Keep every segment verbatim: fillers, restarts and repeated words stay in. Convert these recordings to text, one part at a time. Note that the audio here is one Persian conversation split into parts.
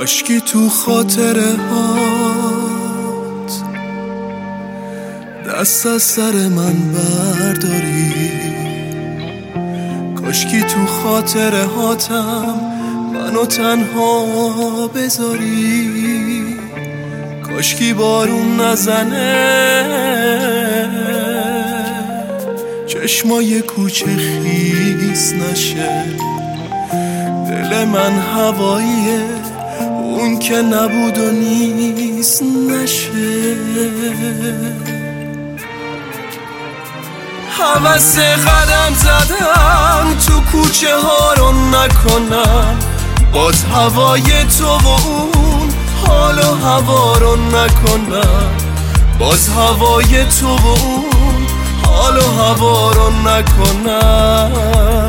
کاشکی تو خاطره هات دست از سر من برداری، کاشکی تو خاطره هاتم منو تنها بذاری، کاشکی بارون نزنه چشمای کوچه خیس نشه، دل من هواییه اون که نبود و نیست نشه. هوس قدم زدن تو کوچه ها رو نکنم، باز هوای تو و اون حال و هوا رو نکنم، باز هوای تو و اون حال و هوا رو نکنم.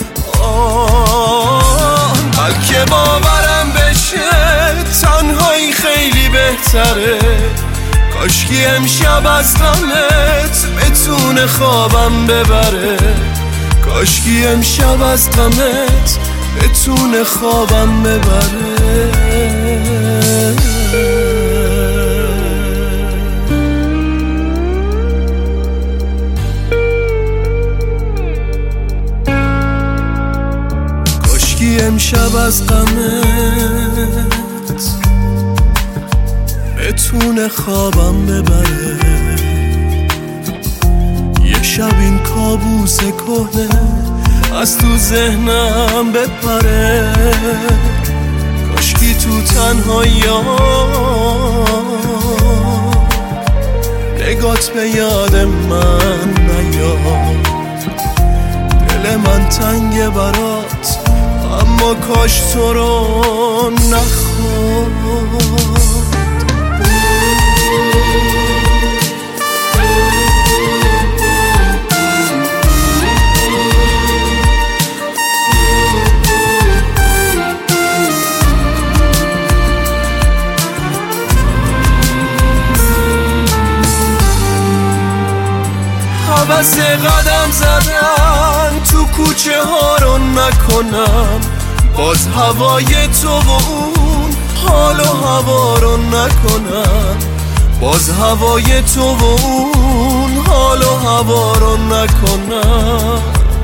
آه بلکه باورم بشه تنهایی خیلی بهتره، کاشکی امشب از غمت بتونه خوابم ببره، کاشکی امشب از غمت بتونه خوابم ببره. کاشکی امشب از غمت بتونه خوابم ببره، یه شب این کابوس کهنه از تو ذهنم بپره، کاشکی تو تنهایی نگات به یاد من نیاد، دل من تنگه برات اما کاش تو رو نخواد. هوس قدم زدن تو کوچه ها رو نکنم، باز هوای تو و اون حال و هوا رو نکنم، باز هوای تو و اون حال و هوا رو نکنم.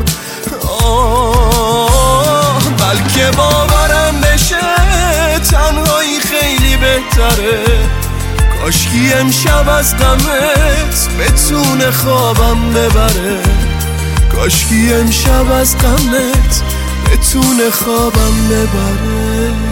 آه بلکه باورم بشه تنهایی خیلی بهتره، کاشکی امشب از غمت بتونه خوابم ببره، کاشکی امشب از غمت بتونه خوابم ببره.